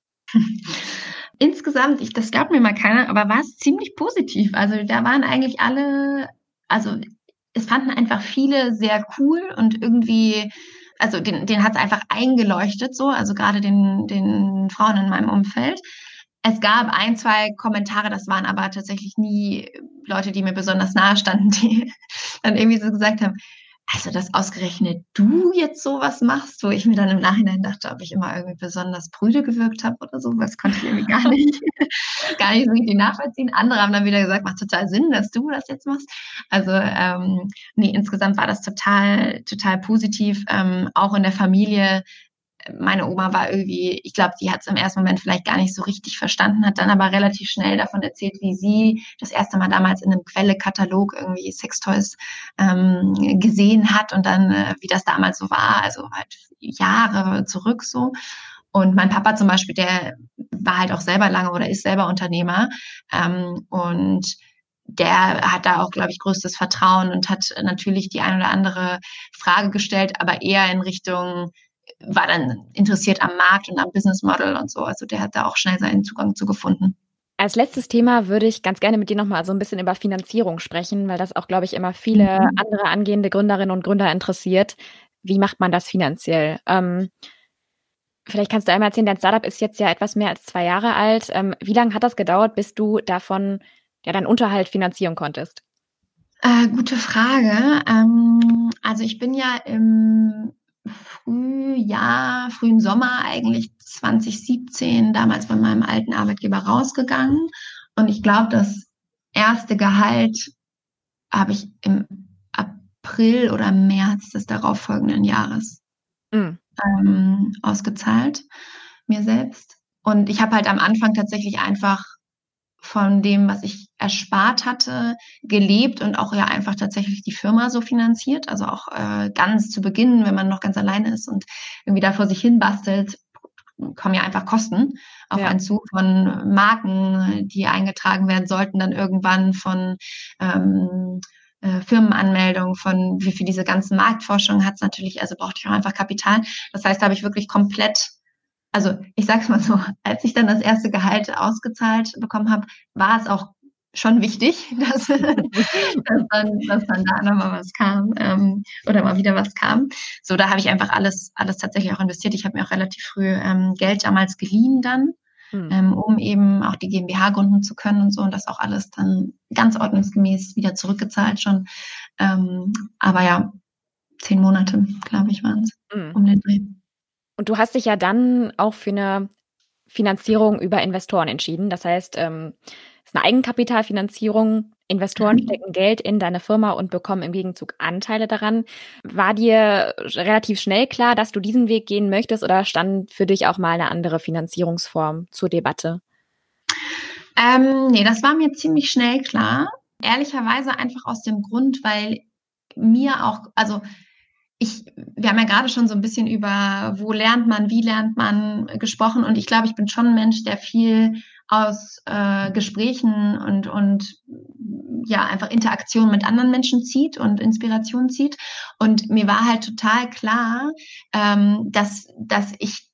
[SPEAKER 1] Insgesamt, das glaubt mir mal keiner, aber war es ziemlich positiv. Also da waren eigentlich alle, also es fanden einfach viele sehr cool und irgendwie, also den hat es einfach eingeleuchtet so, also gerade den Frauen in meinem Umfeld. Es gab ein, zwei Kommentare, das waren aber tatsächlich nie Leute, die mir besonders nahe standen, die dann irgendwie so gesagt haben, also, dass ausgerechnet du jetzt sowas machst, wo ich mir dann im Nachhinein dachte, ob ich immer irgendwie besonders prüde gewirkt habe oder so, das konnte ich irgendwie gar nicht so richtig nachvollziehen. Andere haben dann wieder gesagt, macht total Sinn, dass du das jetzt machst. Also, ne, insgesamt war das total positiv, auch in der Familie. Meine Oma war irgendwie, ich glaube, die hat es im ersten Moment vielleicht gar nicht so richtig verstanden, hat dann aber relativ schnell davon erzählt, wie sie das erste Mal damals in einem Quelle-Katalog irgendwie Sextoys gesehen hat und dann, wie das damals so war, also halt Jahre zurück so. Und mein Papa zum Beispiel, der war halt auch selber lange oder ist selber Unternehmer, und der hat da auch, glaube ich, größtes Vertrauen und hat natürlich die ein oder andere Frage gestellt, aber eher in Richtung, war dann interessiert am Markt und am Business Model und so. Also der hat da auch schnell seinen Zugang zu gefunden.
[SPEAKER 2] Als letztes Thema würde ich ganz gerne mit dir nochmal so ein bisschen über Finanzierung sprechen, weil das auch, glaube ich, immer viele andere angehende Gründerinnen und Gründer interessiert. Wie macht man das finanziell? Vielleicht kannst du einmal erzählen, dein Startup ist jetzt ja etwas mehr als 2 Jahre alt. Wie lange hat das gedauert, bis du davon ja deinen Unterhalt finanzieren konntest?
[SPEAKER 1] Gute Frage. Also ich bin ja im frühen Sommer eigentlich 2017 damals bei meinem alten Arbeitgeber rausgegangen. Und ich glaube, das erste Gehalt habe ich im April oder März des darauffolgenden Jahres ausgezahlt, mir selbst. Und ich habe halt am Anfang tatsächlich einfach von dem, was ich erspart hatte, gelebt und auch ja einfach tatsächlich die Firma so finanziert. Also auch ganz zu Beginn, wenn man noch ganz alleine ist und irgendwie da vor sich hin bastelt, kommen ja einfach Kosten auf einen zu, von Marken, die eingetragen werden sollten, dann irgendwann von Firmenanmeldung, von wie viel diese ganzen Marktforschung hat es natürlich, also brauchte ich auch einfach Kapital. Das heißt, da habe ich wirklich komplett, also ich sag's mal so, als ich dann das erste Gehalt ausgezahlt bekommen habe, war es auch schon wichtig, dass dann da nochmal was kam, oder mal wieder was kam. So, da habe ich einfach alles tatsächlich auch investiert. Ich habe mir auch relativ früh Geld damals geliehen dann, um eben auch die GmbH gründen zu können und so, und das auch alles dann ganz ordnungsgemäß wieder zurückgezahlt schon. Aber ja, 10 Monate, glaube ich, waren es um den Dreh.
[SPEAKER 2] Und du hast dich ja dann auch für eine Finanzierung über Investoren entschieden. Das heißt, es ist eine Eigenkapitalfinanzierung. Investoren stecken Geld in deine Firma und bekommen im Gegenzug Anteile daran. War dir relativ schnell klar, dass du diesen Weg gehen möchtest, oder stand für dich auch mal eine andere Finanzierungsform zur Debatte?
[SPEAKER 1] Nee, das war mir ziemlich schnell klar. Ehrlicherweise einfach aus dem Grund, weil mir auch, also wir haben ja gerade schon so ein bisschen über wo lernt man, wie lernt man gesprochen, und ich glaube, ich bin schon ein Mensch, der viel aus Gesprächen und ja, einfach Interaktion mit anderen Menschen zieht und Inspiration zieht. Und mir war halt total klar, dass ich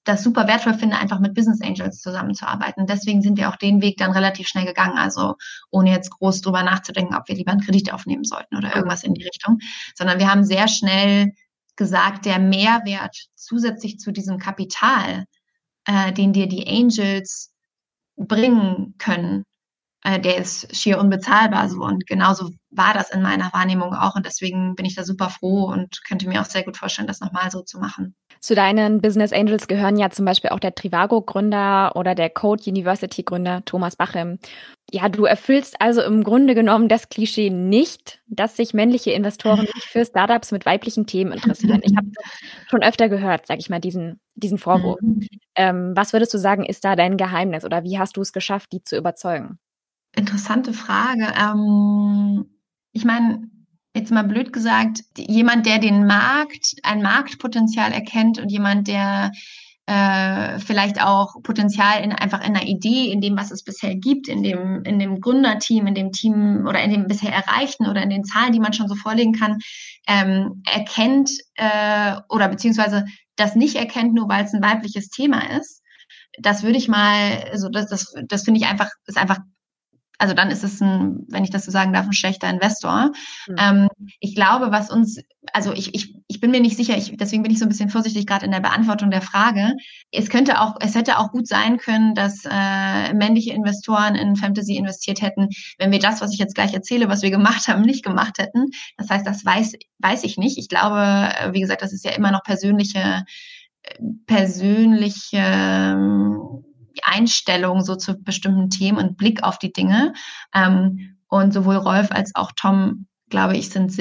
[SPEAKER 1] das super wertvoll finde, einfach mit Business Angels zusammenzuarbeiten. Deswegen sind wir auch den Weg dann relativ schnell gegangen, also ohne jetzt groß drüber nachzudenken, ob wir lieber einen Kredit aufnehmen sollten oder irgendwas in die Richtung, sondern wir haben sehr schnell gesagt, der Mehrwert zusätzlich zu diesem Kapital, den dir die Angels bringen können, der ist schier unbezahlbar so. Und genauso war das in meiner Wahrnehmung auch. Und deswegen bin ich da super froh und könnte mir auch sehr gut vorstellen, das nochmal so zu machen.
[SPEAKER 2] Zu deinen Business Angels gehören ja zum Beispiel auch der Trivago-Gründer oder der Code University-Gründer Thomas Bachem. Ja, du erfüllst also im Grunde genommen das Klischee nicht, dass sich männliche Investoren nicht für Startups mit weiblichen Themen interessieren. Ich habe das schon öfter gehört, sage ich mal, diesen Vorwurf. Was würdest du sagen, ist da dein Geheimnis oder wie hast du es geschafft, die zu überzeugen?
[SPEAKER 1] Interessante Frage. Ich meine, jetzt mal blöd gesagt, jemand, der ein Marktpotenzial erkennt und jemand, der vielleicht auch Potenzial einfach in einer Idee, in dem, was es bisher gibt, in dem Gründerteam, in dem Team oder in dem bisher Erreichten oder in den Zahlen, die man schon so vorlegen kann, erkennt oder beziehungsweise das nicht erkennt, nur weil es ein weibliches Thema ist. Das würde ich mal, also das finde ich einfach, ist einfach, also dann ist es wenn ich das so sagen darf, ein schlechter Investor. Ich glaube, ich bin mir nicht sicher, deswegen bin ich so ein bisschen vorsichtig gerade in der Beantwortung der Frage. Es hätte auch gut sein können, dass männliche Investoren in Fantasy investiert hätten, wenn wir das, was ich jetzt gleich erzähle, was wir gemacht haben, nicht gemacht hätten. Das heißt, das weiß ich nicht. Ich glaube, wie gesagt, das ist ja immer noch persönliche Einstellung so zu bestimmten Themen und Blick auf die Dinge. Und sowohl Rolf als auch Tom, glaube ich, haben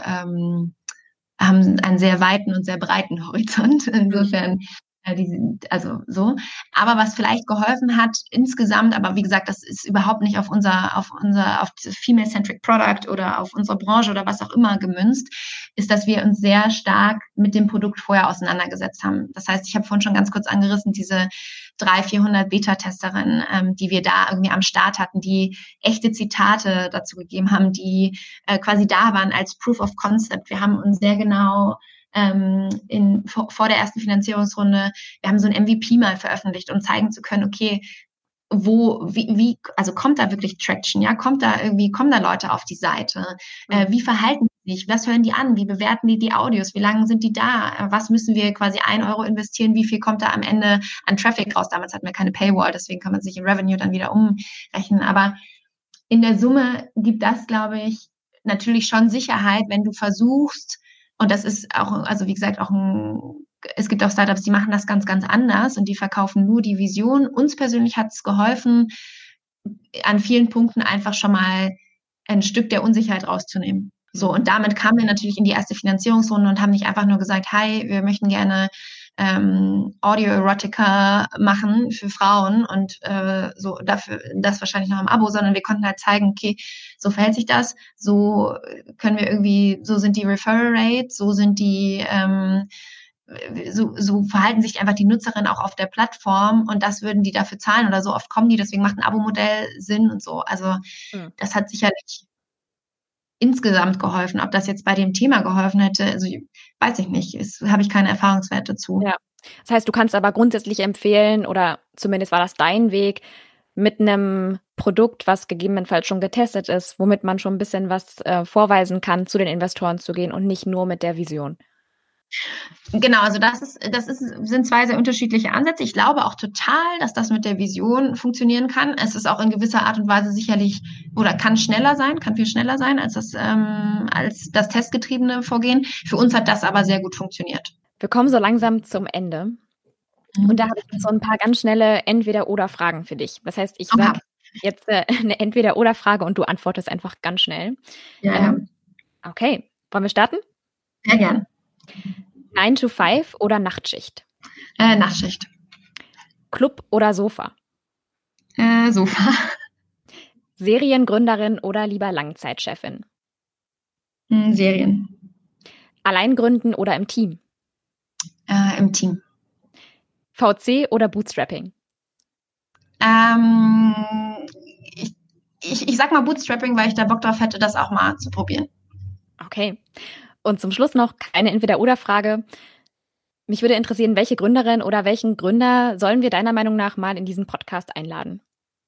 [SPEAKER 1] einen sehr weiten und sehr breiten Horizont. Insofern, also so. Aber was vielleicht geholfen hat insgesamt, aber wie gesagt, das ist überhaupt nicht auf das Female-Centric Product oder auf unsere Branche oder was auch immer gemünzt, ist, dass wir uns sehr stark mit dem Produkt vorher auseinandergesetzt haben. Das heißt, ich habe vorhin schon ganz kurz angerissen, diese 300-400 Beta-Testerinnen, die wir da irgendwie am Start hatten, die echte Zitate dazu gegeben haben, die quasi da waren als Proof of Concept. Wir haben uns sehr genau vor der ersten Finanzierungsrunde, wir haben so ein MVP mal veröffentlicht, um zeigen zu können, okay, also kommt da wirklich Traction, ja, kommen da Leute auf die Seite, wie verhalten die sich, was hören die an, wie bewerten die Audios, wie lange sind die da, was müssen wir quasi 1 Euro investieren, wie viel kommt da am Ende an Traffic raus, damals hatten wir keine Paywall, deswegen kann man sich in Revenue dann wieder umrechnen, aber in der Summe gibt das, glaube ich, natürlich schon Sicherheit, wenn du versuchst, und das ist auch, also wie gesagt, es gibt auch Startups, die machen das ganz, ganz anders und die verkaufen nur die Vision. Uns persönlich hat es geholfen, an vielen Punkten einfach schon mal ein Stück der Unsicherheit rauszunehmen. So, und damit kamen wir natürlich in die erste Finanzierungsrunde und haben nicht einfach nur gesagt, hi, wir möchten gerne Audio-Erotica machen für Frauen und so dafür das wahrscheinlich noch im Abo, sondern wir konnten halt zeigen, okay, so verhält sich das, so können wir irgendwie, so sind die Referral Rates, so sind die so verhalten sich einfach die Nutzerinnen auch auf der Plattform und das würden die dafür zahlen oder so oft kommen die, deswegen macht ein Abo-Modell Sinn und so. Also das hat sicherlich insgesamt geholfen. Ob das jetzt bei dem Thema geholfen hätte, also weiß ich nicht. Habe ich keine Erfahrungswerte zu.
[SPEAKER 2] Ja. Das heißt, du kannst aber grundsätzlich empfehlen, oder zumindest war das dein Weg, mit einem Produkt, was gegebenenfalls schon getestet ist, womit man schon ein bisschen was vorweisen kann, zu den Investoren zu gehen und nicht nur mit der Vision.
[SPEAKER 1] Genau, also sind 2 sehr unterschiedliche Ansätze. Ich glaube auch total, dass das mit der Vision funktionieren kann. Es ist auch in gewisser Art und Weise sicherlich oder kann viel schneller sein als das testgetriebene Vorgehen. Für uns hat das aber sehr gut funktioniert.
[SPEAKER 2] Wir kommen so langsam zum Ende. Und da habe ich so ein paar ganz schnelle Entweder-oder-Fragen für dich. Das heißt, ich sage jetzt eine Entweder-oder-Frage und du antwortest einfach ganz schnell.
[SPEAKER 1] Ja.
[SPEAKER 2] Okay, wollen wir starten?
[SPEAKER 1] Sehr gern.
[SPEAKER 2] 9 to 5 oder Nachtschicht?
[SPEAKER 1] Nachtschicht.
[SPEAKER 2] Club oder Sofa?
[SPEAKER 1] Sofa.
[SPEAKER 2] Seriengründerin oder lieber Langzeitchefin?
[SPEAKER 1] Serien.
[SPEAKER 2] Allein gründen oder im Team?
[SPEAKER 1] Im Team.
[SPEAKER 2] VC oder Bootstrapping?
[SPEAKER 1] Ich sag mal Bootstrapping, weil ich da Bock drauf hätte, das auch mal zu probieren.
[SPEAKER 2] Okay. Und zum Schluss noch keine Entweder-oder-Frage. Mich würde interessieren, welche Gründerin oder welchen Gründer sollen wir deiner Meinung nach mal in diesen Podcast einladen?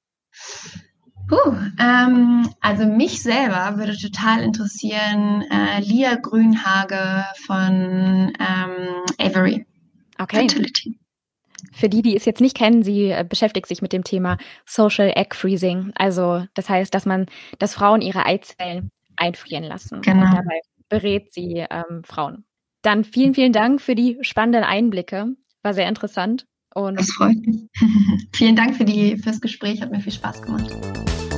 [SPEAKER 1] Also mich selber würde total interessieren, Lia Grünhage von Avery.
[SPEAKER 2] Okay.
[SPEAKER 1] Fertility.
[SPEAKER 2] Für die es jetzt nicht kennen, sie beschäftigt sich mit dem Thema Social Egg Freezing. Also das heißt, dass Frauen ihre Eizellen einfrieren lassen.
[SPEAKER 1] Genau.
[SPEAKER 2] Und dabei berät sie Frauen. Dann vielen, vielen Dank für die spannenden Einblicke. War sehr interessant. Und
[SPEAKER 1] das freut mich. Vielen Dank fürs Gespräch, hat mir viel Spaß gemacht.